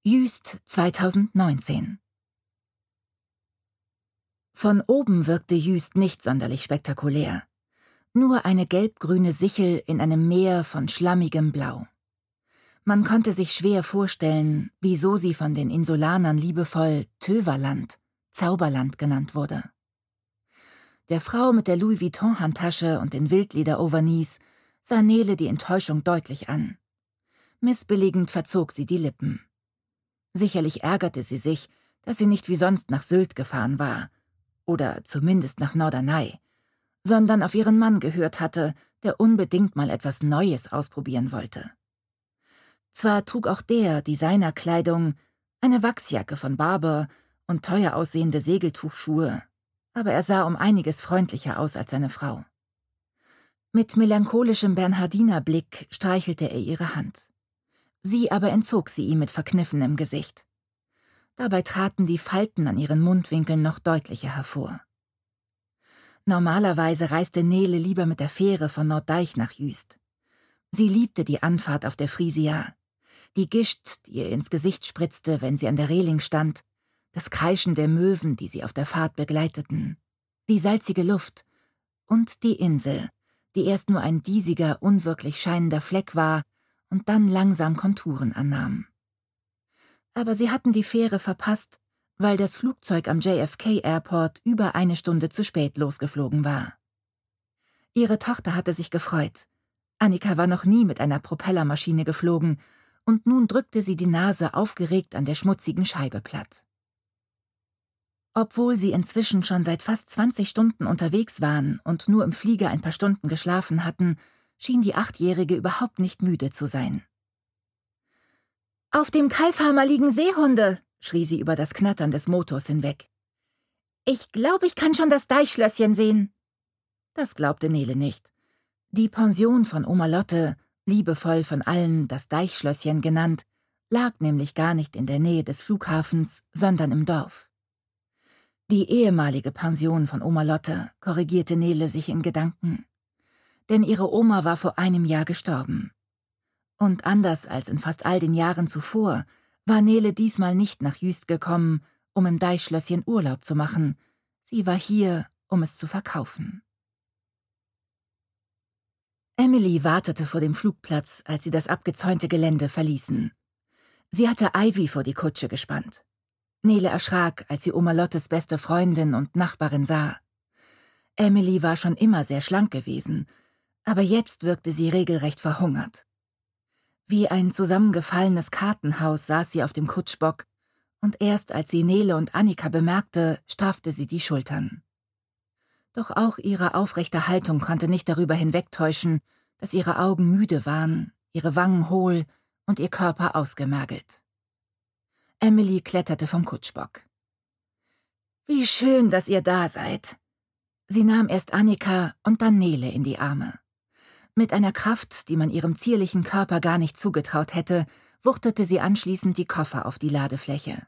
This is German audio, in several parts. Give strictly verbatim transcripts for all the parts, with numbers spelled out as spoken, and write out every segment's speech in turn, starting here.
Jüst zweitausendneunzehn. Von oben wirkte Jüst nicht sonderlich spektakulär. Nur eine gelbgrüne Sichel in einem Meer von schlammigem Blau. Man konnte sich schwer vorstellen, wieso sie von den Insulanern liebevoll Töverland, Zauberland genannt wurde. Der Frau mit der Louis Vuitton-Handtasche und den Wildleder-Overknees sah Nele die Enttäuschung deutlich an. Missbilligend verzog sie die Lippen. Sicherlich ärgerte sie sich, dass sie nicht wie sonst nach Sylt gefahren war, oder zumindest nach Norderney, sondern auf ihren Mann gehört hatte, der unbedingt mal etwas Neues ausprobieren wollte. Zwar trug auch der Designerkleidung, eine Wachsjacke von Barbour und teuer aussehende Segeltuchschuhe, aber er sah um einiges freundlicher aus als seine Frau. Mit melancholischem Bernhardinerblick streichelte er ihre Hand. Sie aber entzog sie ihm mit verkniffenem Gesicht. Dabei traten die Falten an ihren Mundwinkeln noch deutlicher hervor. Normalerweise reiste Nele lieber mit der Fähre von Norddeich nach Jüst. Sie liebte die Anfahrt auf der Frisia, die Gischt, die ihr ins Gesicht spritzte, wenn sie an der Reling stand, das Kreischen der Möwen, die sie auf der Fahrt begleiteten, die salzige Luft und die Insel, die erst nur ein diesiger, unwirklich scheinender Fleck war und dann langsam Konturen annahm. Aber sie hatten die Fähre verpasst, weil das Flugzeug am J F K Airport über eine Stunde zu spät losgeflogen war. Ihre Tochter hatte sich gefreut. Annika war noch nie mit einer Propellermaschine geflogen, und nun drückte sie die Nase aufgeregt an der schmutzigen Scheibe platt. Obwohl sie inzwischen schon seit fast zwanzig Stunden unterwegs waren und nur im Flieger ein paar Stunden geschlafen hatten, schien die Achtjährige überhaupt nicht müde zu sein. »Auf dem Kalfhammer liegen Seehunde«, schrie sie über das Knattern des Motors hinweg. »Ich glaube, ich kann schon das Deichschlösschen sehen.« Das glaubte Nele nicht. Die Pension von Oma Lotte, liebevoll von allen das Deichschlösschen genannt, lag nämlich gar nicht in der Nähe des Flughafens, sondern im Dorf. Die ehemalige Pension von Oma Lotte, korrigierte Nele sich in Gedanken. Denn ihre Oma war vor einem Jahr gestorben. Und anders als in fast all den Jahren zuvor, war Nele diesmal nicht nach Jüst gekommen, um im Deichschlösschen Urlaub zu machen. Sie war hier, um es zu verkaufen. Emily wartete vor dem Flugplatz, als sie das abgezäunte Gelände verließen. Sie hatte Ivy vor die Kutsche gespannt. Nele erschrak, als sie Oma Lottes beste Freundin und Nachbarin sah. Emily war schon immer sehr schlank gewesen, aber jetzt wirkte sie regelrecht verhungert. Wie ein zusammengefallenes Kartenhaus saß sie auf dem Kutschbock, und erst als sie Nele und Annika bemerkte, straffte sie die Schultern. Doch auch ihre aufrechte Haltung konnte nicht darüber hinwegtäuschen, dass ihre Augen müde waren, ihre Wangen hohl und ihr Körper ausgemergelt. Emily kletterte vom Kutschbock. »Wie schön, dass ihr da seid!« Sie nahm erst Annika und dann Nele in die Arme. Mit einer Kraft, die man ihrem zierlichen Körper gar nicht zugetraut hätte, wuchtete sie anschließend die Koffer auf die Ladefläche.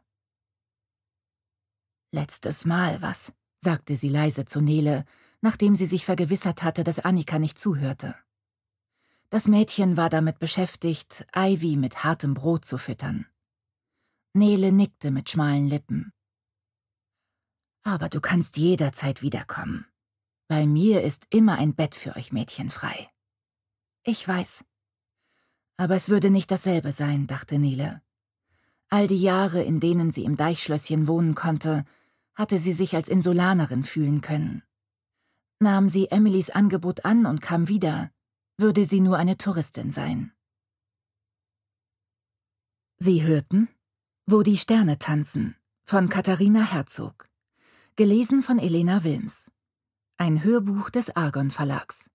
»Letztes Mal was«, sagte sie leise zu Nele, nachdem sie sich vergewissert hatte, dass Annika nicht zuhörte. Das Mädchen war damit beschäftigt, Ivy mit hartem Brot zu füttern. Nele nickte mit schmalen Lippen. »Aber du kannst jederzeit wiederkommen. Bei mir ist immer ein Bett für euch Mädchen frei.« »Ich weiß.« Aber es würde nicht dasselbe sein, dachte Nele. All die Jahre, in denen sie im Deichschlösschen wohnen konnte, hatte sie sich als Insulanerin fühlen können. Nahm sie Emilys Angebot an und kam wieder, würde sie nur eine Touristin sein. Sie hörten »Wo die Sterne tanzen« von Katharina Herzog, gelesen von Elena Wilms. Ein Hörbuch des Argon Verlags.